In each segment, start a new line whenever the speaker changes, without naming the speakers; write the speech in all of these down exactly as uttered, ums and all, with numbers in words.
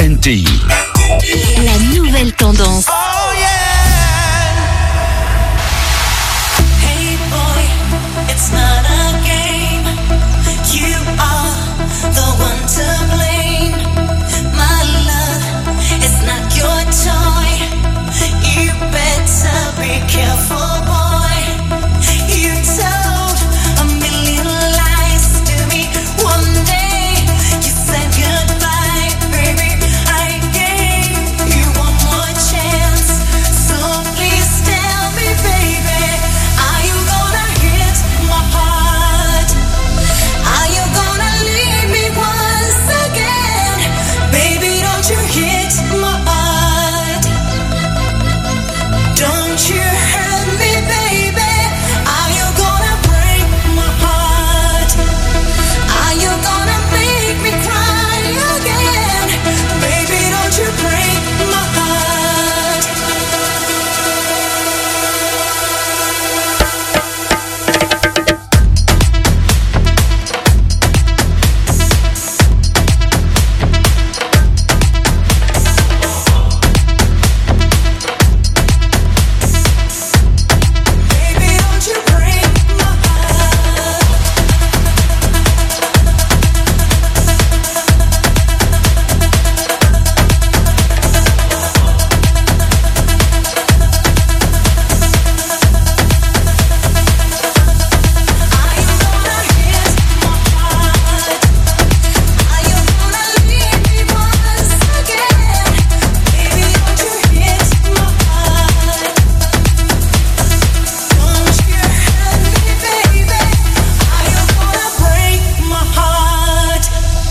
N T I.
La nouvelle tendance.
Oh yeah. Hey boy, it's not a game. You are the one to blame. My love, it's not your toy. You better be careful, boy. You told a million lies to me one day. You said goodbye, baby. I gave you one more chance. So please tell me, baby, are you gonna hit my heart? Are you gonna leave me once again? Baby, don't you hit my heart. Don't you hurt me, baby. Are you gonna break my heart? Are you gonna make me cry again? Baby, don't you break my heart. Baby, don't you break my heart. Are you gonna hit my heart? Are you gonna leave me once again? Baby, don't you hit my heart. Don't you hurt me, baby. Are you gonna break my heart?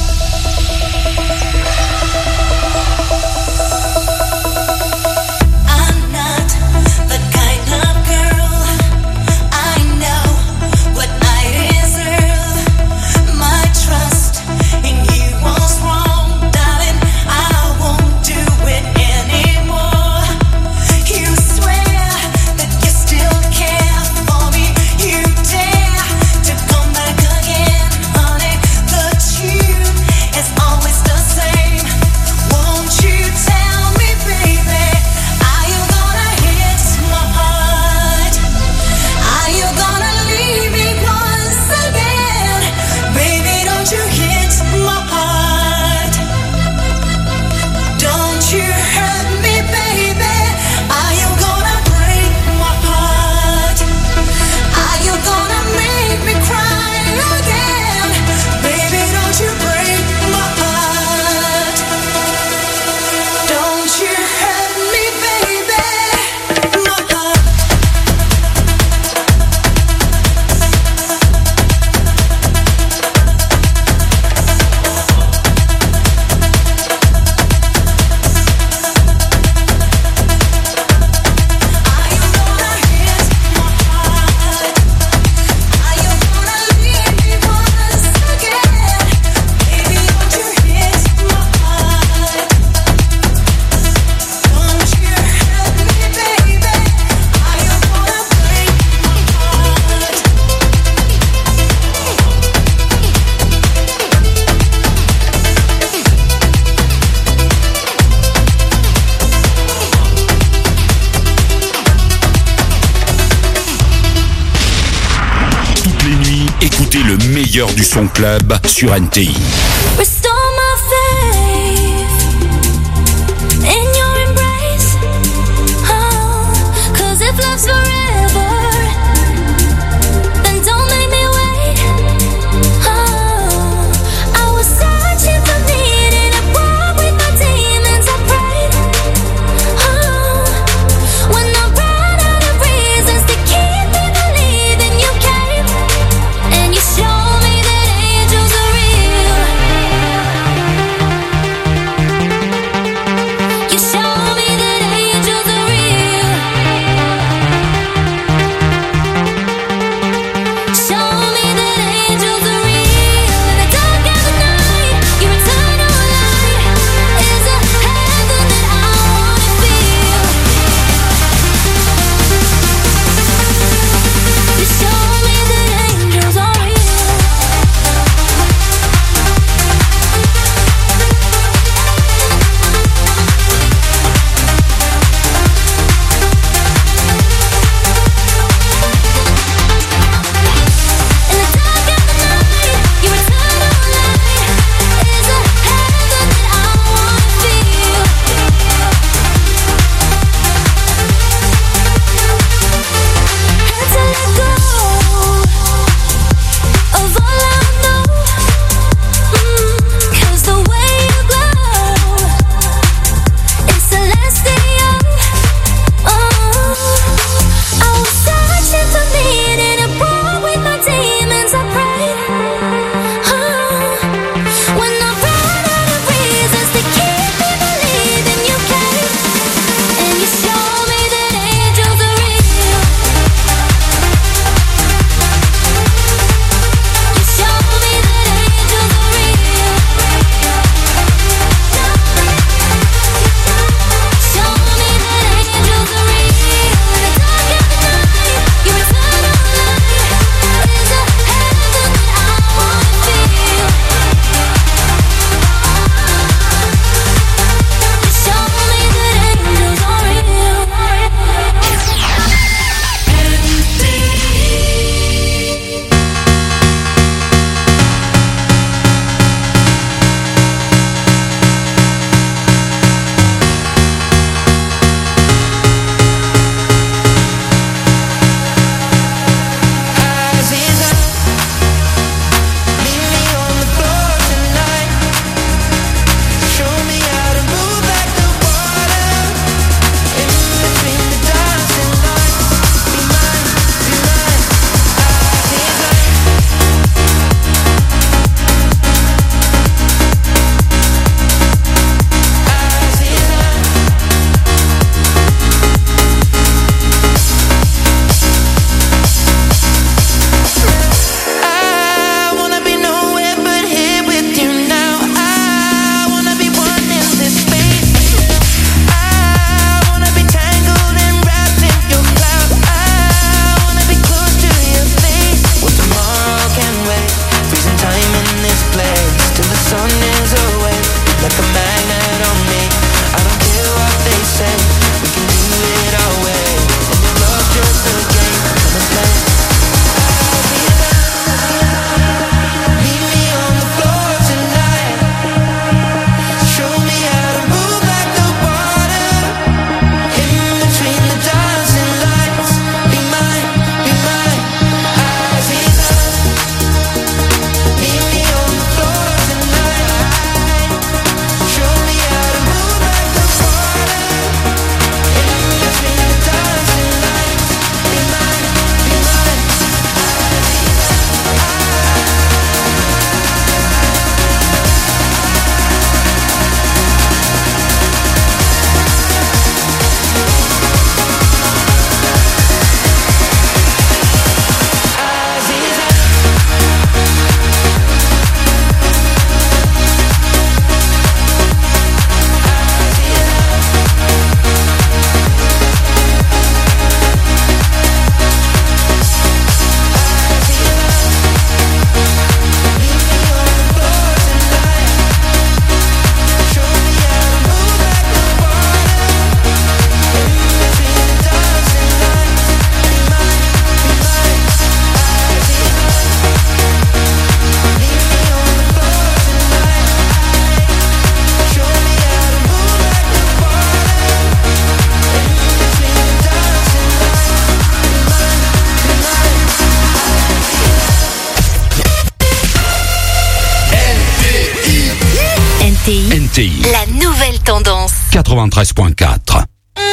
I'm not the kind of girl. I know what I deserve. My trust in you was wrong, darling. I won't do it anymore. You swear that you still care for me. You dare to come back again, honey. The truth is always the same. Won't you tell me, baby, are you gonna hit my heart? Are you gonna leave me once again? Baby, don't you hit my heart. Don't you hurt me, baby. Are you gonna break my heart? Are you gonna make me cry again? Baby, don't you break my heart. Don't you hurt me, baby. My heart. Are you gonna hit my heart? Are you gonna leave me once again? Baby, don't you hit my heart. Don't you hurt me, baby. Are you gonna break my heart?
Toutes les nuits, écoutez le meilleur du son club sur N T I.
Restore my faith in your embrace. Oh, 'cause if love's forever, then don't make me wait. Oh, I was searching for meaning, I walked with my demons, I prayed. Oh, when I ran out of reasons to keep me believing, you came and you showed me that angels are real.
T I.
La nouvelle tendance.
quatre-vingt-treize point quatre.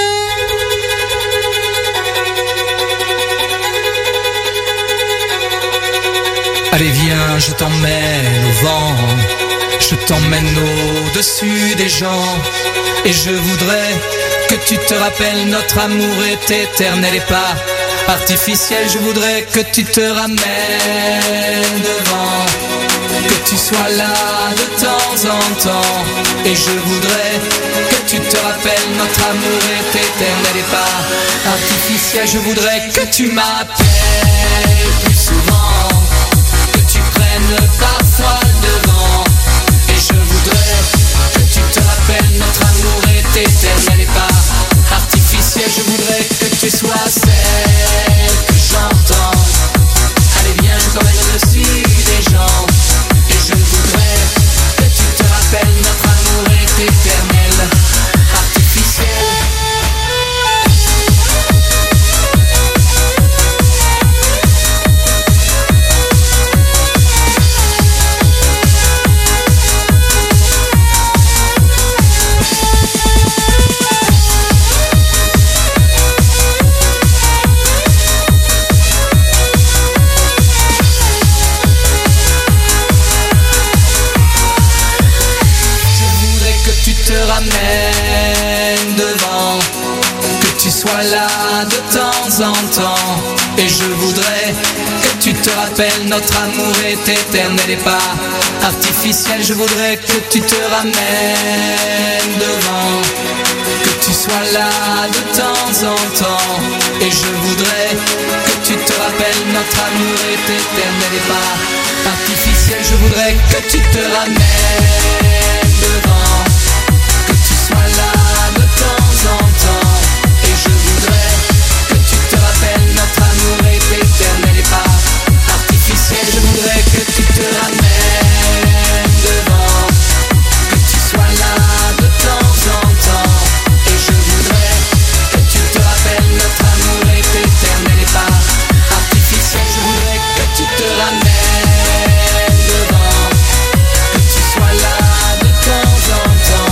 Allez viens, je t'emmène au vent, je t'emmène au-dessus des gens, et je voudrais que tu te rappelles, notre amour est éternel et pas artificiel. Je voudrais que tu te ramènes devant, que tu sois là de temps en temps, et je voudrais que tu te rappelles, notre amour est éternel et pas artificiel. Je voudrais que tu m'appelles plus souvent, parfois devant, et je voudrais que tu te rappelles, notre amour est éternel et pas artificiel. Je voudrais que tu sois celle que j'entends. Allez viens, je t'emmène au-dessus des gens, et je voudrais que tu te rappelles, notre amour est éternel, artificiel. Ramène devant, que tu sois là de temps en temps, et je voudrais que tu te rappelles, notre amour est éternel et pas artificiel. Je voudrais que tu te ramènes devant, que tu sois là de temps en temps, et je voudrais que tu te rappelles, notre amour est éternel et pas artificiel. Je voudrais que tu te ramènes devant, là de temps en temps, et je voudrais que tu te rappelles, notre amour est éternel et pas artificiel. Je voudrais que tu te ramènes devant, que tu sois là de temps en temps, et je voudrais que tu te rappelles, notre amour est éternel et pas artificiel. Je voudrais que tu te ramènes devant, que tu sois là de temps en temps.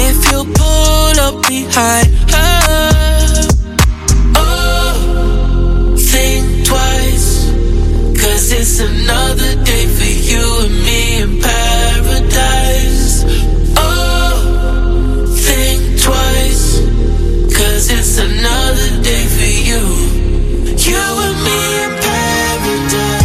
behind her. Oh, it's another day for you and me in paradise. Oh, think twice, cause it's another day for you. You and me in paradise.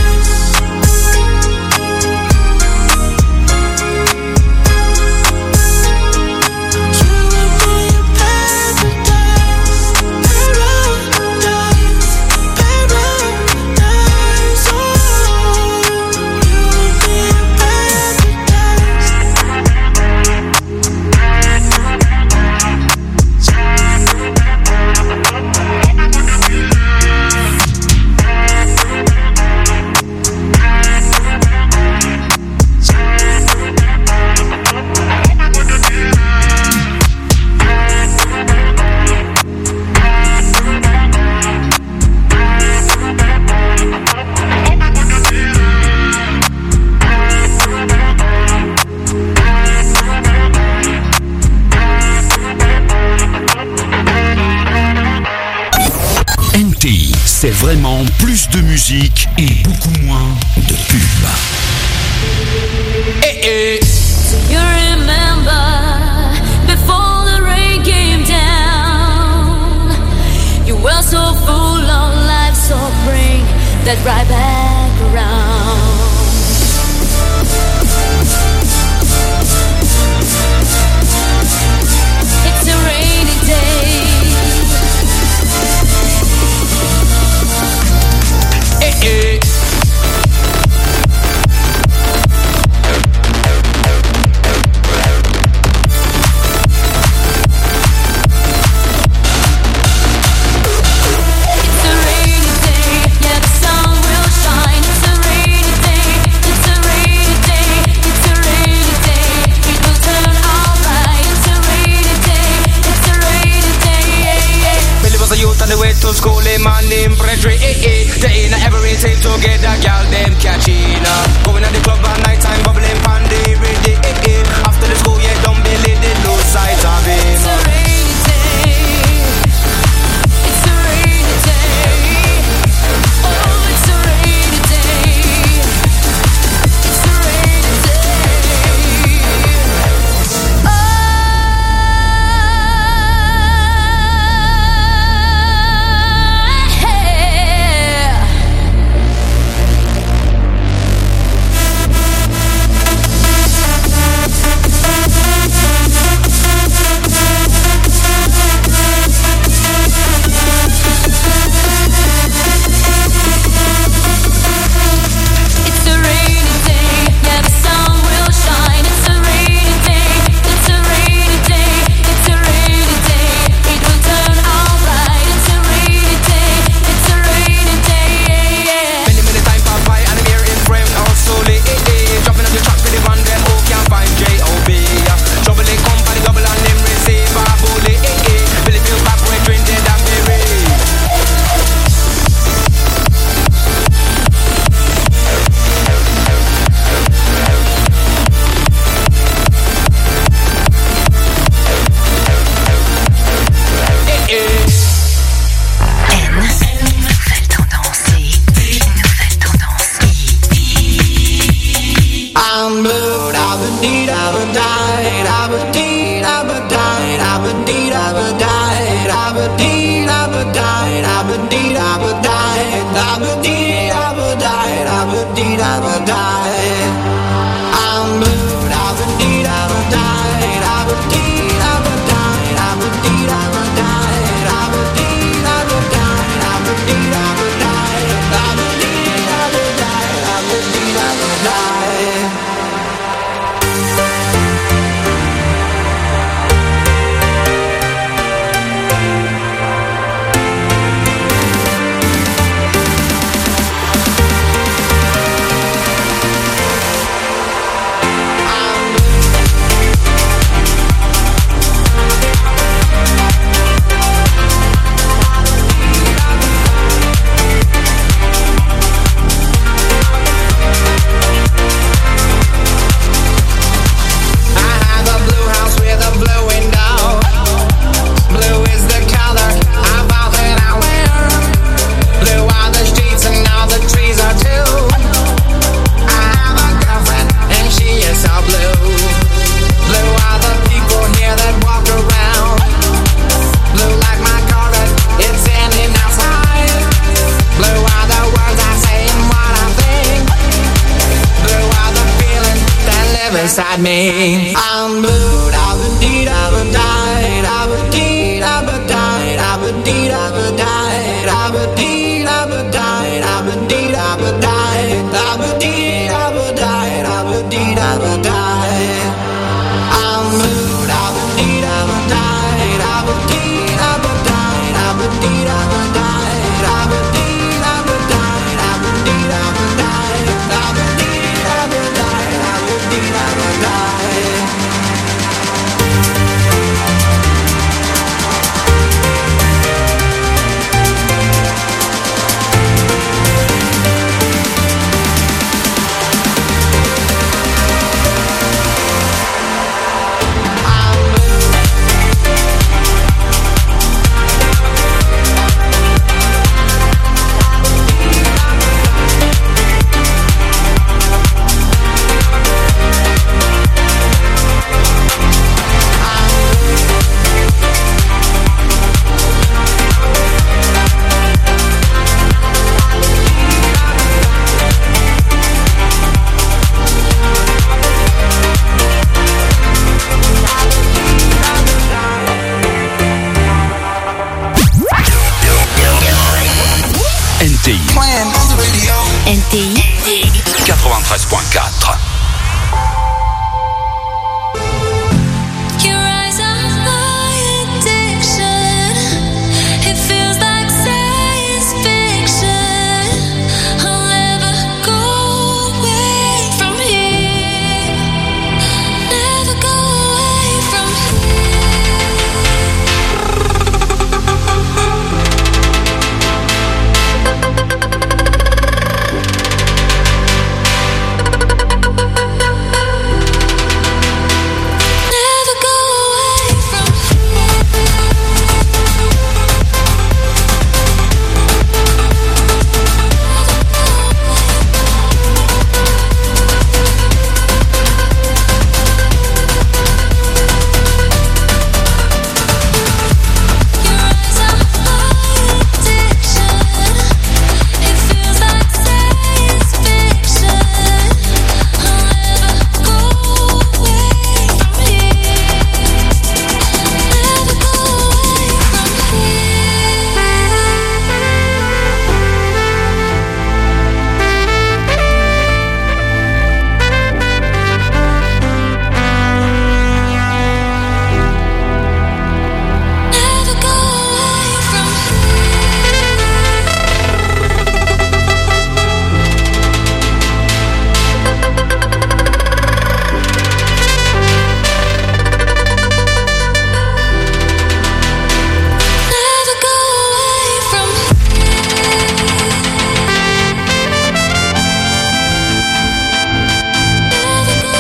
C'est vraiment plus de musique et beaucoup moins de pub.
Eh eh.
Do you remember before the rain came down? You were so full of life, so bring that right back around. It's a rainy day.
Eh eh.
To school, a man named Frederick, eh, eh. They ain't ever take together, girl, them catching up. Going at the club at night time, bubbling pandy, ready, eh, eh. After the school, yeah, don't believe they lose sight of him.
It's a rainy day. It's a rainy day. Oh, it's a rainy day. It's a rainy day. Oh.
inside me. I'm blue, I would need, I would die, I would need, I would die, I would need, I would die, I would need, I would die, I would need, I would die, I would need, I would die, I would need, I would die. I'm blue, I would need, I would die, I would need, I would die, I would need, I would die, I would need, I would die, I would need, I would die, I would need, I would die, I would need, I would die.
N T I
N T I
quatre-vingt-treize point quatre.
Your eyes are my addiction. It feels like science fiction. I'll never go away from here. Never go away from Never go away from Your eyes are my addiction. It feels like science fiction. I'll never go away from here. Never go away from Never go away from Never go away from Never go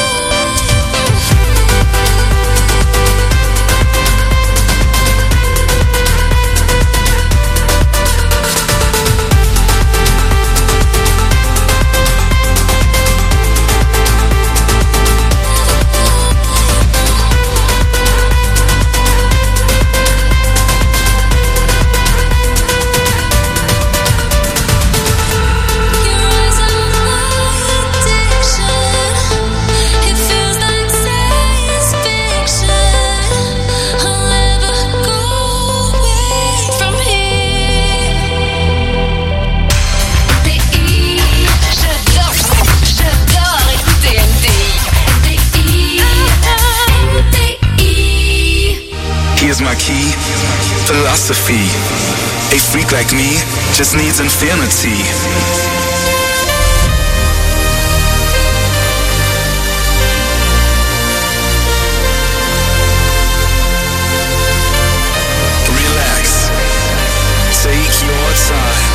Your eyes are my addiction. It feels like science fiction. I'll never go away from here.
J'adore, j'adore écouter N T I.
N T I
Here's my key, philosophy. A freak like me just needs infinity. Relax, take your time.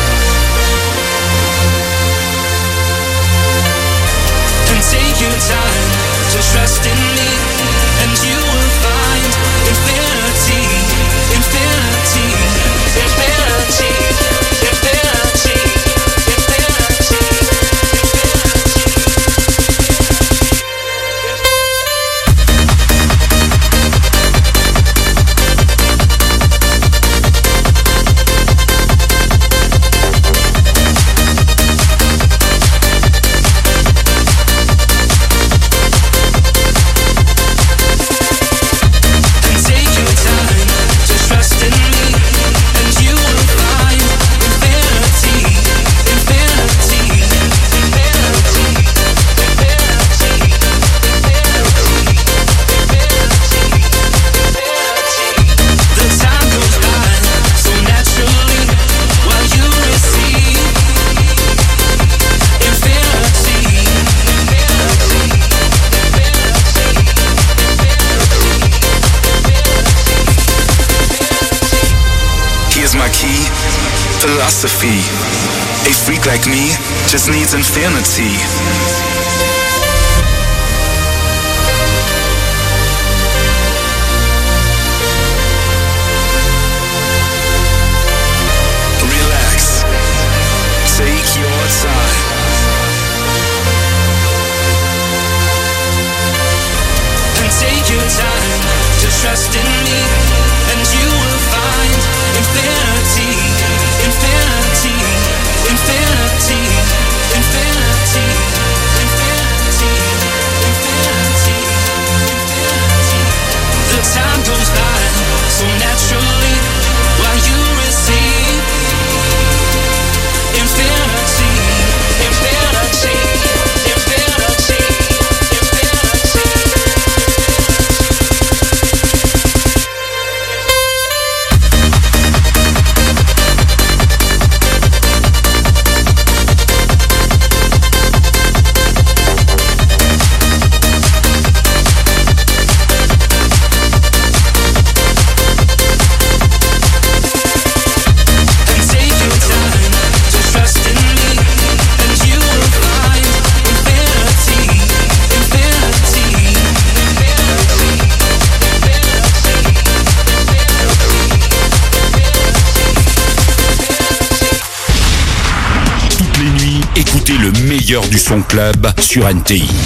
And take your time to trust in me, and you will find infinity, infinity, infinity, infinity, infinity.
key, philosophy. A freak like me just needs infinity. Relax, take your time.
And take your time to trust in me, and you will find infinity, infinity, infinity, infinity, infinity, infinity, infinity. The time goes by so naturally while you receive infinity, infinity, infinity, infinity.
Écoutez le meilleur du son club sur N T I.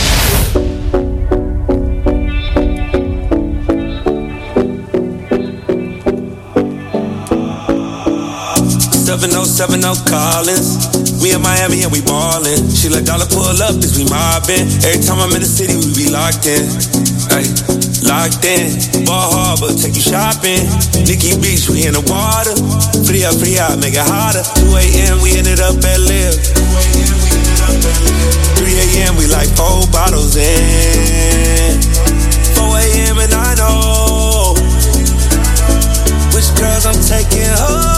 seven oh seven oh Collins. We in Miami and we ballin'. She let dollar pull up as we mobbin'. Every time I'm in the city, we be locked in. Ay, locked in. Ball Harbor, take you shopping. Nikki Beach, we in the water. Free up, free out, make it hotter. two a.m. we ended up at Live. three a.m. we like four bottles in. four a.m. and I know which girls I'm taking home.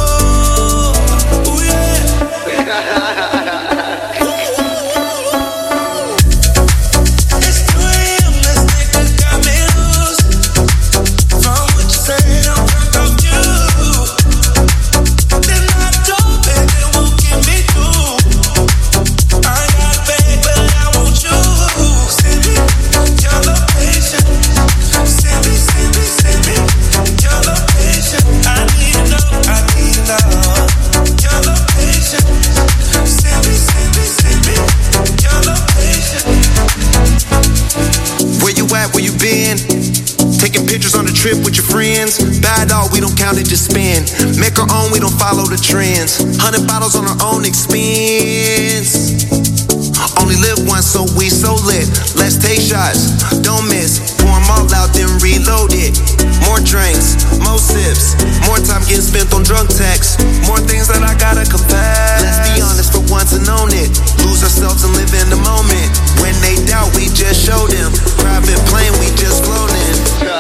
Trip with your friends, bad dog, we don't count it, just spend. Make our own, we don't follow the trends. Hundred bottles on our own expense. Only live once, so we so lit. Let's take shots, don't miss. Pour them all out, then reload it. More drinks, more sips. More time getting spent on drunk texts. More things that I gotta confess. Let's be honest for once and own it. Lose ourselves and live in the moment. When they doubt, we just show them. Private plane, we just flown in.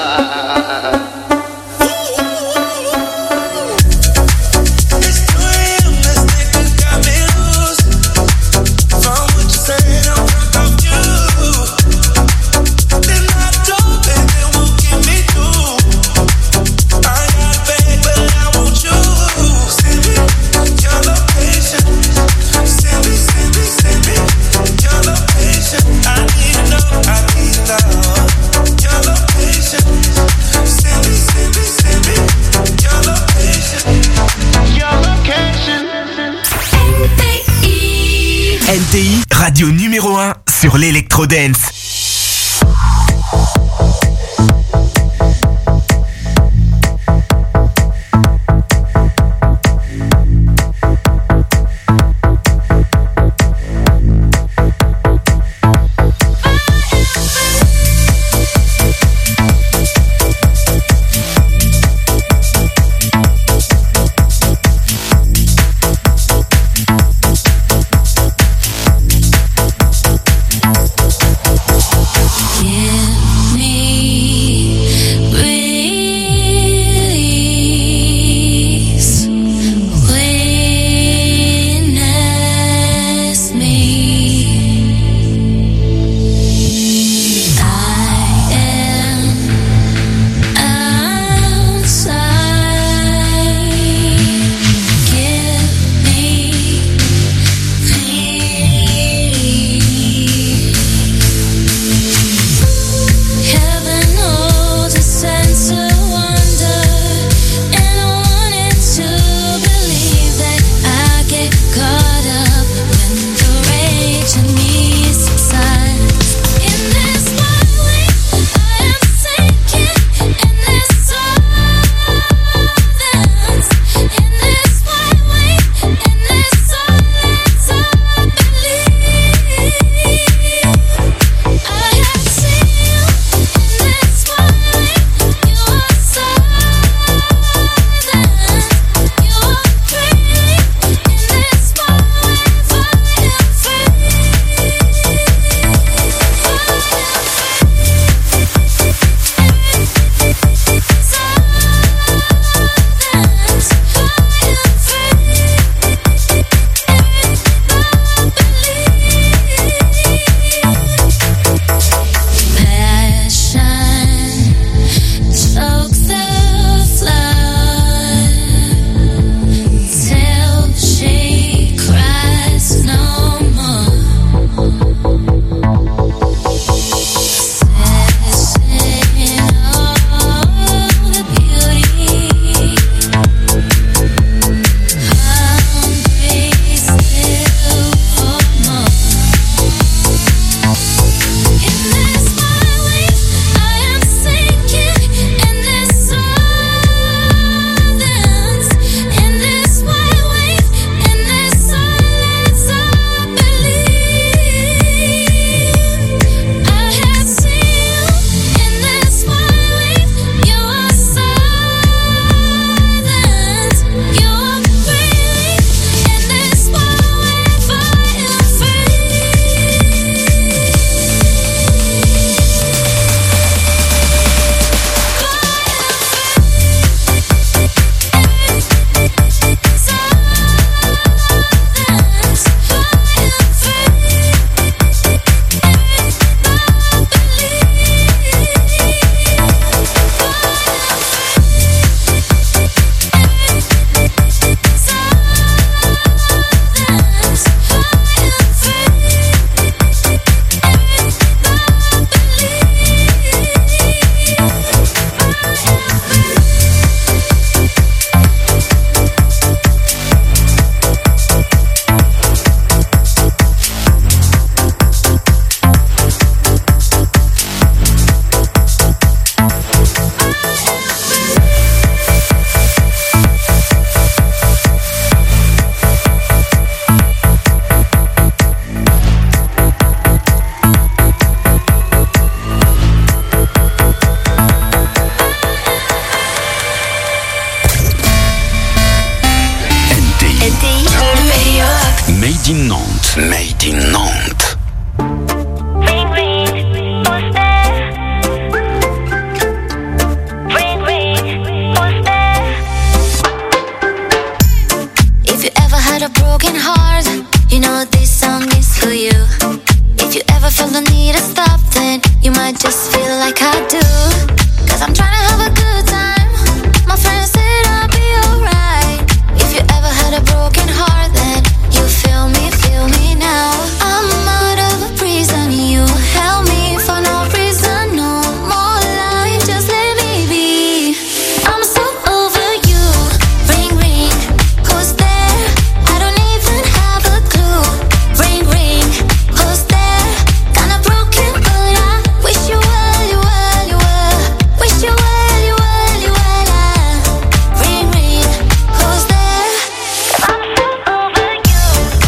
N T I, radio numéro un sur l'électro-dance.
Give me
Made in Nantes. Made in Nantes.
Ring ring, who's there? Ring ring, who's there? If you ever had a broken heart, you know this song is for you. If you ever felt the need to stop, then you might just feel like I do. Cause I'm trying to have a good time. My friends said I'll be alright. If you ever had a broken heart, then you feel me, feel me now. I'm out of a prison, you held me for no reason. No more lying, just let me be. I'm so over you. Ring ring, who's there? I don't even have a clue. Ring ring, who's there? Kinda broken, but I wish you well, you well, you well. Wish you well, you well, you well. I ring ring, who's there? I'm so over you.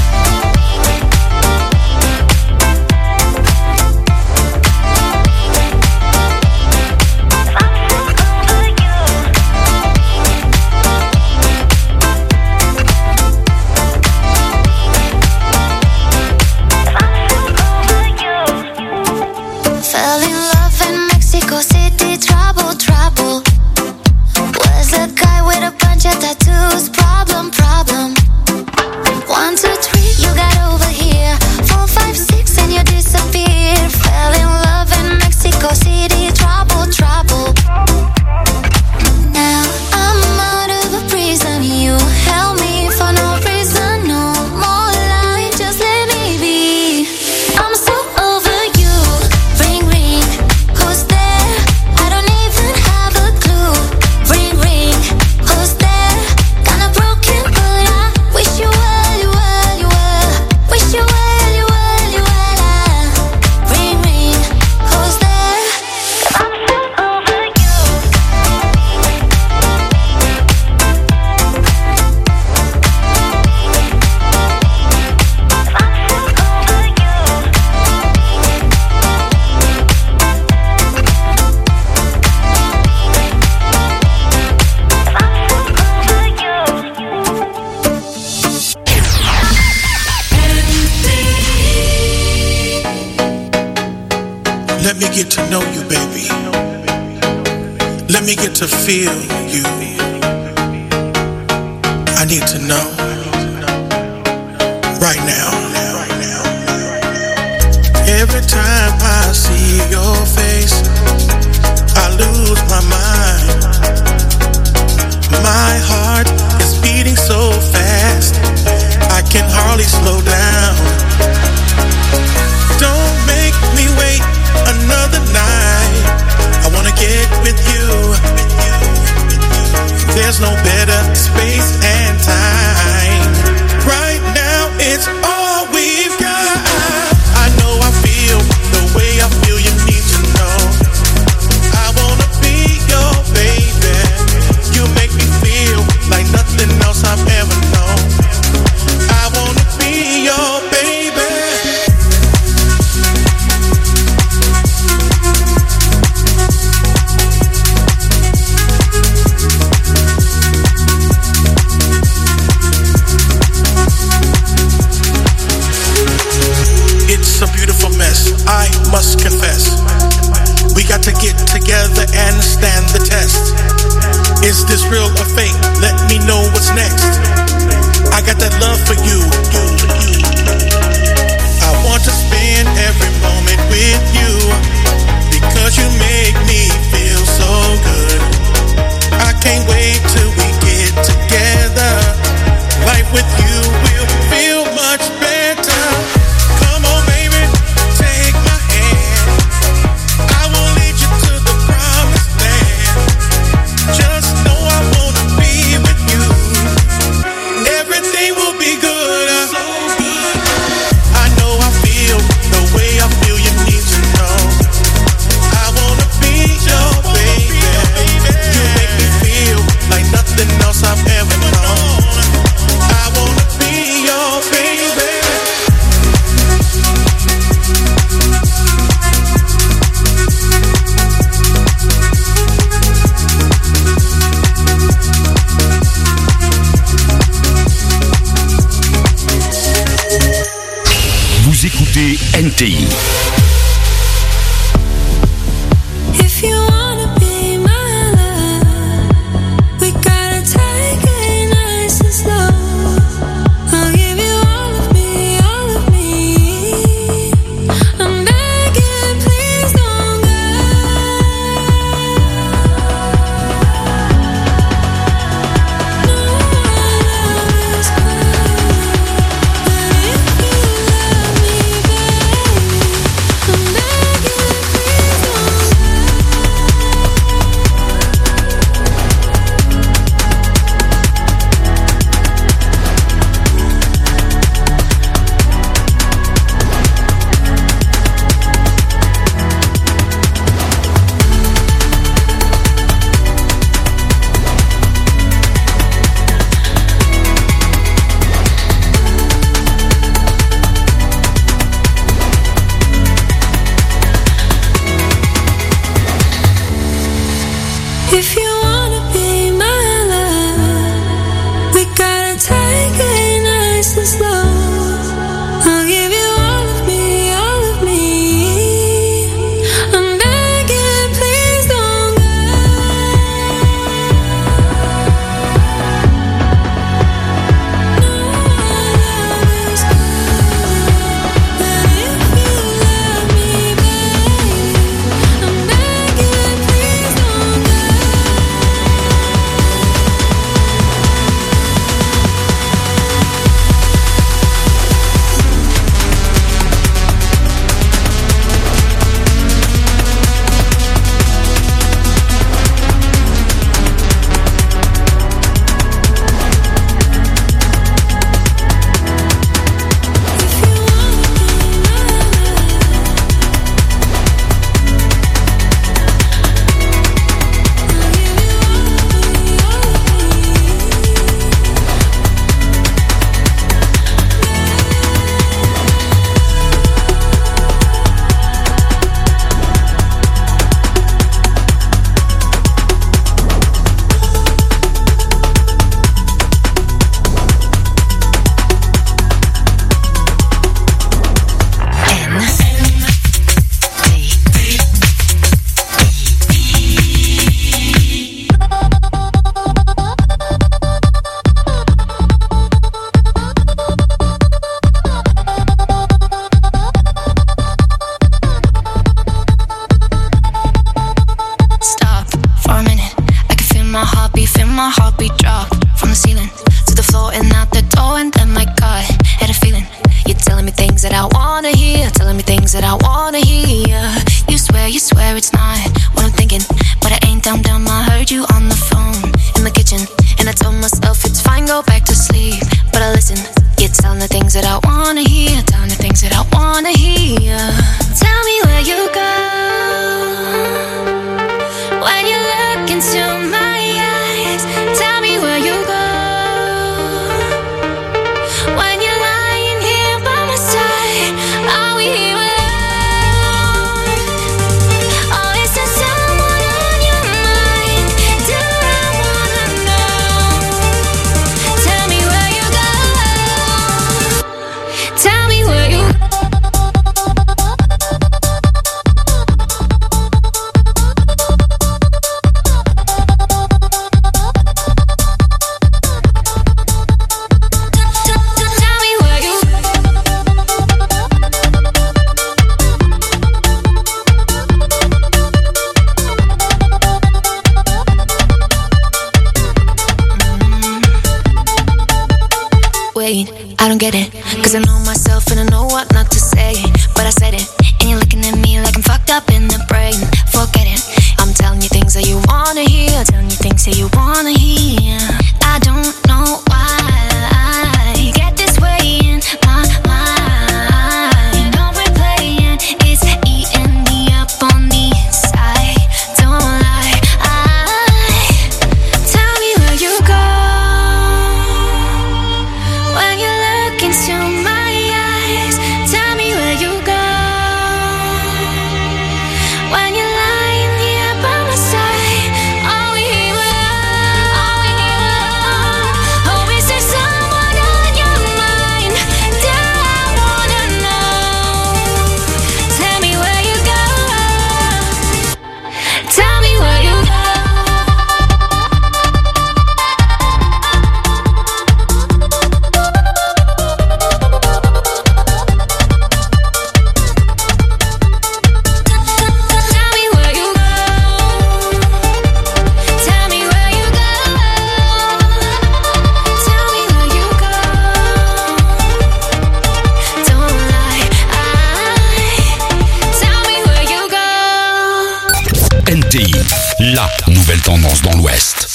Fell in love in Mexico City, trouble, trouble. Was a guy with a bunch of tattoos, problem, problem. One, two, three, you got over here. Four, five, six, and you disappeared. Fell in love in Mexico City, trouble, trouble. Now I'm out of a prison, you held me for no reason. No more lying, just let me be. I'm so over you. Ring ring, who's there? I don't even have a clue. Ring ring, who's there? Kinda broken, but I wish you well, you well, you well. Wish you well, you well, you well. I ring ring, who's there? I'm so over you.
Let me get to know you, baby. Let me get to feel you. I need to know right now. Every time I see your face, I lose my mind. My heart is beating so fast, I can hardly slow down. Don't make me wait another night. I wanna get with you. There's no better space and time. Right now it's all we've got. I know I feel the way I feel, you need to know. I wanna be your baby. You make me feel like nothing else I've ever known. I wanna be your baby. It's a beautiful mess, I must confess. We got to get together and stand the test. Is this real or fake? Let me know what's next. I got that love for you. I want to spend every moment with you, because you make me feel so good. I can't wait till we get together. Life with you will feel much better. Come on, baby, take my hand. I will lead you to the promised land. Just know I wanna be with you. Everything will be good. So good. I know I feel the way I feel, you need to know. I wanna be your baby. You make me feel like nothing else I've ever known. I wanna be your baby.
écoutez N T I.
If you wanna be my love, we gotta take it nice and slow. I'll give you all of me, all of me. I'm begging, please don't go. No one else could. But if you love me, baby, I'm begging, please don't go. If you wanna be my love, we gotta take it nice and slow. I'll give you all of me, all of me. I'm begging, please don't go. No one else could. But if you love me, baby, I'm begging, please don't go. Stop for a minute. I can feel my heartbeat, feel my heartbeat drop from the ceiling to the floor and out the door. And then my God had a feeling. You're telling me things that I wanna hear, telling me things that I wanna hear. You swear, you swear it's not what I'm thinking, but I ain't dumb dumb. I heard you on the phone in the kitchen, and I told myself it's fine, go back to sleep. But I listen. You're telling the things that I wanna hear, telling the things that I wanna hear. Tell me where you go when you look into my eyes. Tell me where you go when you're lying here by my side. Are we here alone? Or is there someone on your mind? Do I wanna know? Tell me where you go. Tell me where you go. Tell me where you Wait, I don't get it, cause I know myself and I know what not to say. But I said it, and you're looking at me like I'm fucked up in the brain. Forget it, I'm telling you things that you wanna hear, telling you things that you wanna hear. I don't know why I get this way in my mind. Don't replaying, it's eating me up on the inside. Don't lie, I tell me where you go when you look into my eyes. Tell me where you go when you're lying here by my side. Are we here alone? Are we here alone?
la nouvelle tendance dans l'Ouest.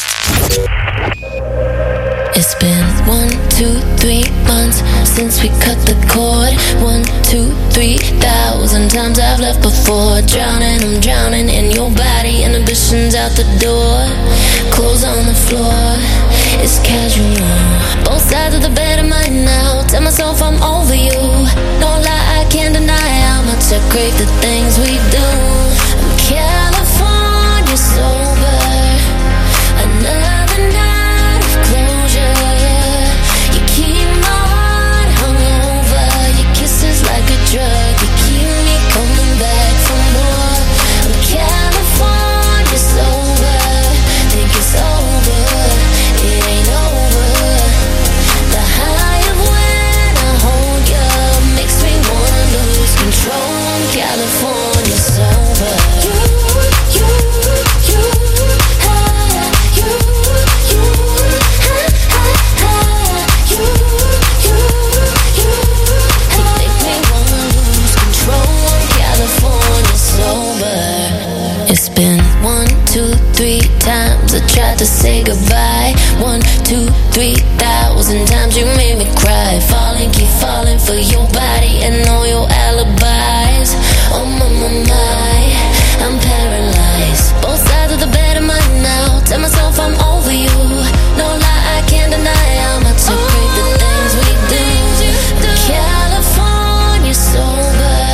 It's been one, two, three months since we cut the cord. One, two, three thousand times I've left before. Drowning, I'm drowning in your body. Inhibitions out the door. Clothes on the floor. It's casual. Both sides of the bed are mine now. Tell myself I'm over you. No lie, I can't deny how much I crave the things we do. I'm California sober. Another night of closure. You keep my heart hungover. Your kisses like a drug. You keep me coming back for more. I'm California sober. Think it's over. It ain't over. The high of when I hold you makes me wanna lose control. I'm California sober. You, you, you, ah, you, you, ah, ah, ah, you, you, you, ah, make me wanna lose control. I'm California sober. It's been one, two, three times I tried to say goodbye. One, two, three thousand times you made me cry. Falling, keep falling for your body and all your alibis. Oh my, my, my, I'm paralyzed. Both sides of the bed are mine now. Tell myself I'm over you. No lie, I can't deny how much I crave the things we do. I'm California sober.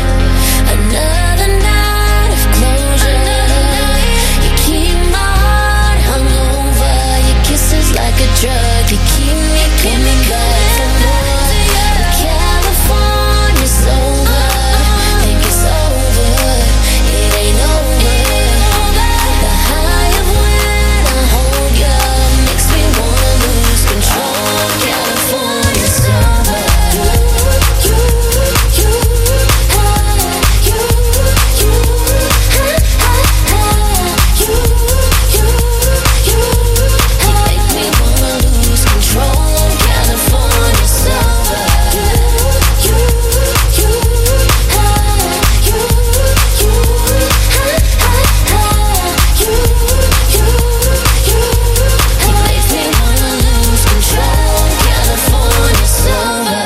Another night of closure. You keep my heart hungover. Your kisses like a drug. You keep me coming back for more. I'm California sober. Think it's over. It ain't over. The high of when I hold you makes me wanna lose control. I'm California sober. You, you, you, ah, you, you, ah, ah, ah, you, you, you, ah, make me wanna lose control. I'm California sober. You, you, you, ah, you, you, ah, ah, ah, you, you, you, ah, make me wanna lose control. I'm California sober.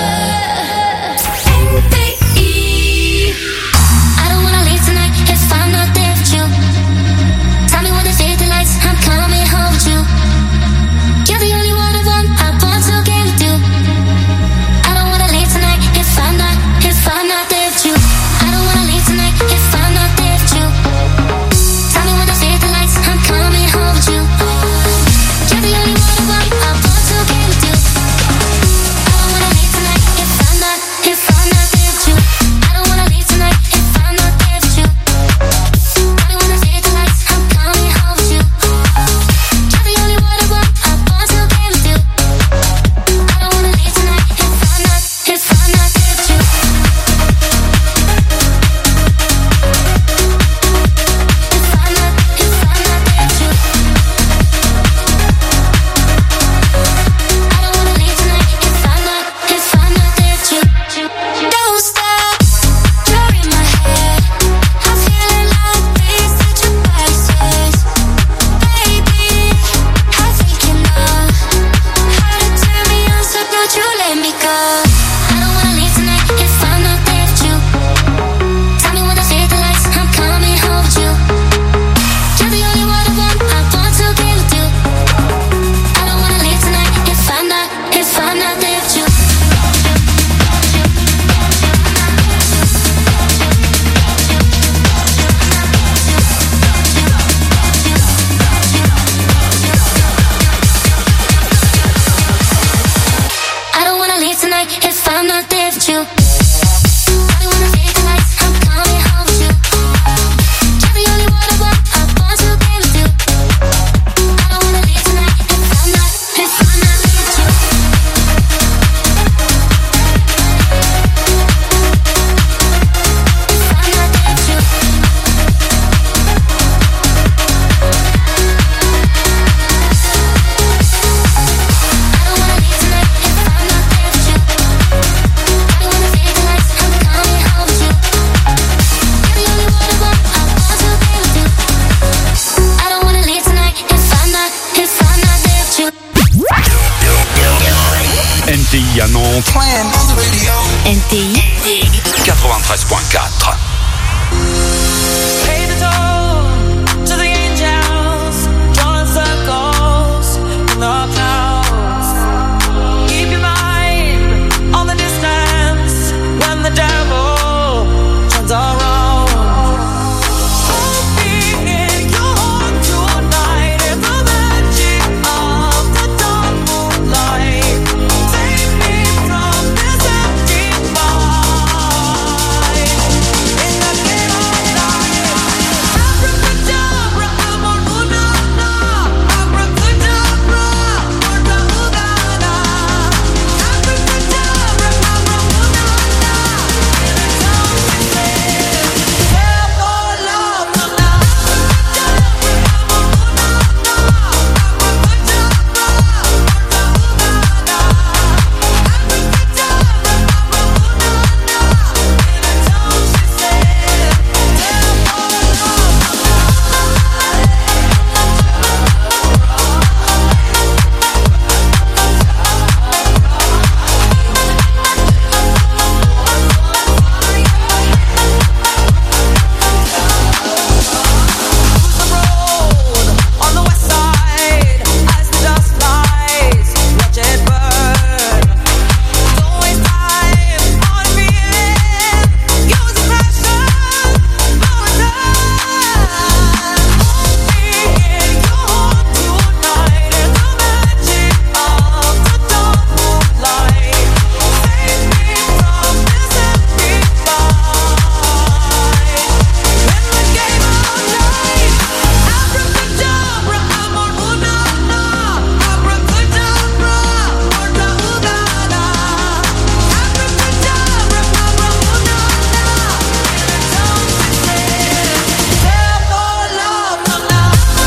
I don't wanna leave tonight if I'm not there with you. Tell me when they fade the lights, I'm coming home with you. You're the only one I want, I want to get with you. I don't wanna leave tonight if I'm not, if I'm not there with you. I don't wanna leave tonight if I'm not there with you. Tell me when they fade the lights, I'm coming home with you. You're the only one I want, I want to get with you. I don't wanna leave tonight if I'm not, if I'm not there with you. I don't wanna leave tonight if I'm not there with you. Tell me when they fade the lights, I'm coming home with you. You're the only one I want, I want to get with you. I don't wanna leave tonight if I'm not, if I'm not there with you. If I'm not, if I'm not there with you. I don't wanna leave tonight if I'm not, if I'm not there with you. Don't stop, you're in my head. I'm feeling like these such a prices. Baby, I think you know how to turn me on, so don't you let me go. I don't wanna leave tonight if I'm not there with you. Tell me when they fade the lights, I'm coming home with you. You're the only one I want, I want to get with you. I don't wanna leave tonight if I'm not, if I'm not there with you. I don't wanna leave tonight if I'm not there with you. Tell me when they fade the lights, I'm coming home with you. You're the only one I want, I want to get with you. I don't wanna leave tonight if I'm not, if I'm not there with you. If I'm not there with you. I don't wanna leave tonight if I'm not there with you. Tell me when they
à Nantes.
N T I
quatre-vingt-treize point quatre.
Pay the toll to the angels, drawing circles in the clouds. Keep your mind on the distance when the devil turns around. Hold me in your heart tonight in the magic of the dark moonlight. Save me from this empty mind. In the game of life, abracadabra, amor-una-na. Abracadabra, amor-una-na. Abracadabra, amor-una-na. Tell more love, na-na. On the west side, as the dust flies, watch it burn. Don't waste time on feeling. Use the passion for return. Hold me in your heart tonight in the magic of the dark moonlight. Save me from this empty mind. In the game of life, abracadabra, amor-una-na. Abracadabra, amor-una-na. Abracadabra, amor-una-na. Tell more love, na-na.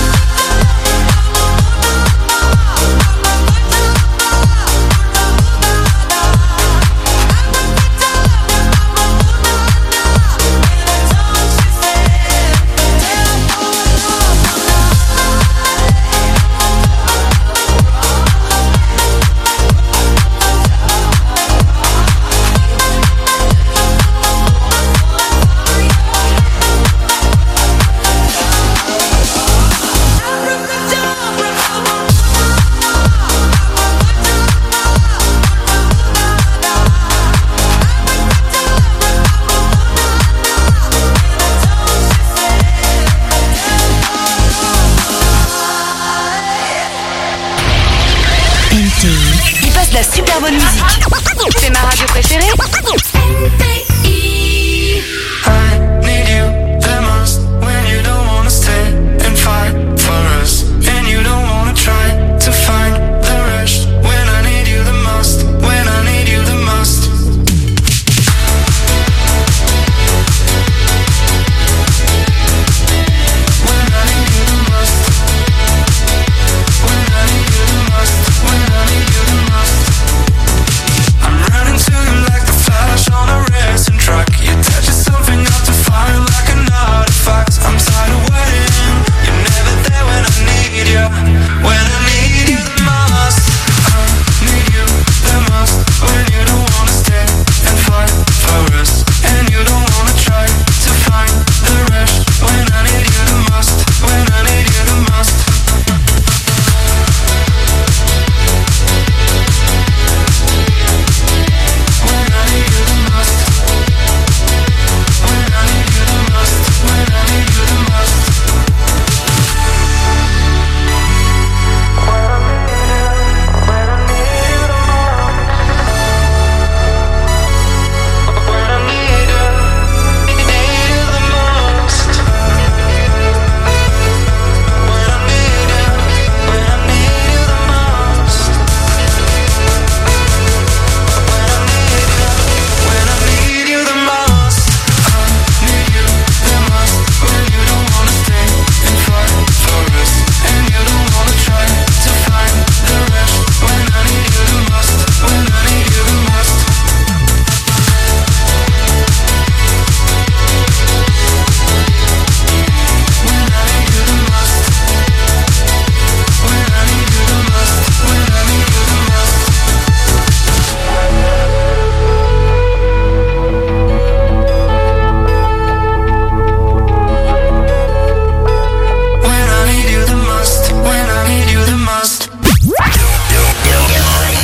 N T I.
Il passe de la super bonne musique. C'est ma radio préférée.
I need you the most when you don't wanna stay and fight for us, and you don't wanna try to find the rush when I need you the most, when I need you the most. When I need you the most, when I need you the most, when I need you the most. I'm running to you like the flash on a wrist.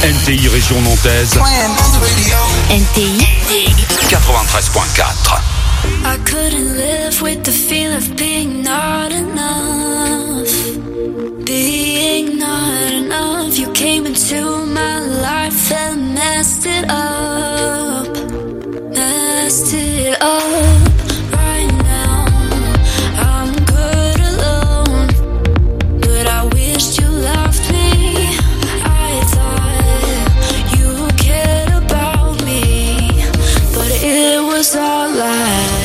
N T I Région Nantaise.
N T I
quatre-vingt-treize point quatre.
I couldn't live with the feel of being not enough. Being not enough. You came into my life and messed it up. Messed it up. Right now, I'm good alone. But I wished you loved me. I thought you cared about me. But it was all lies.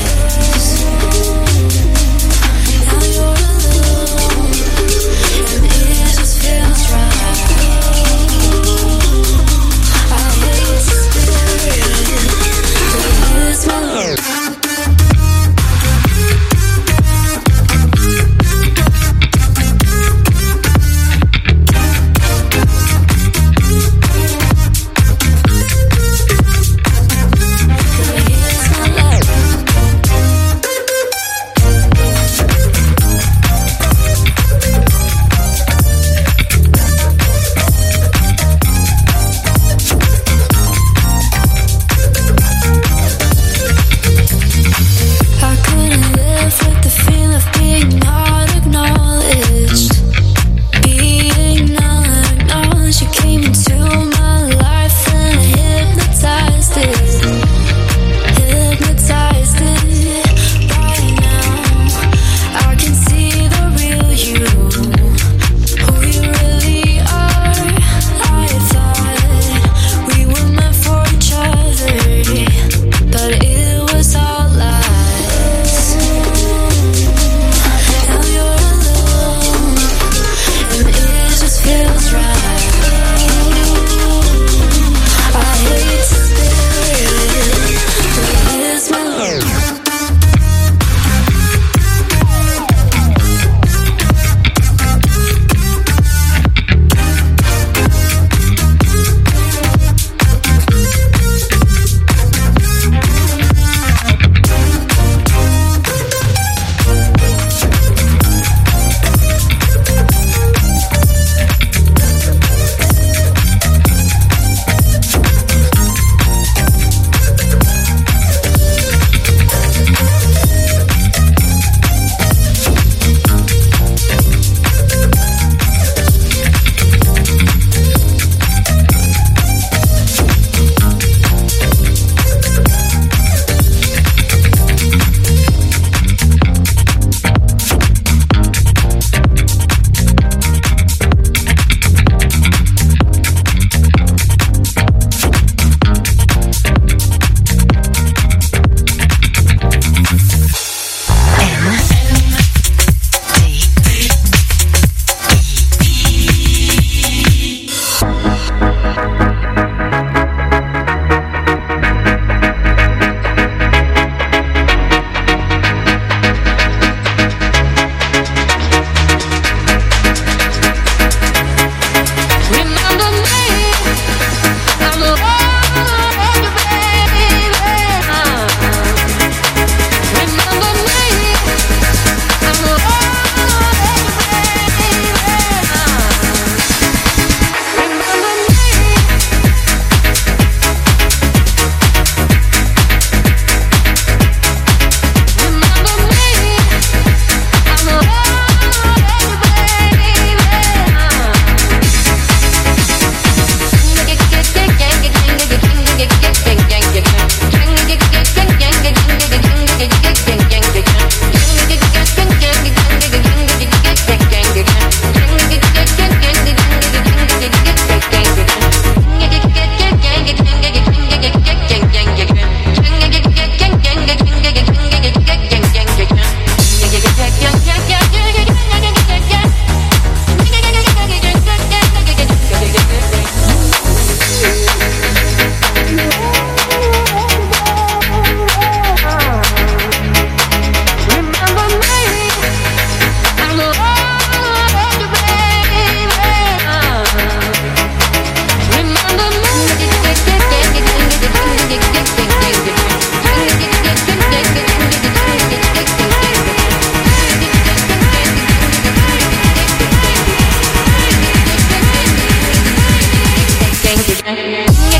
yeah.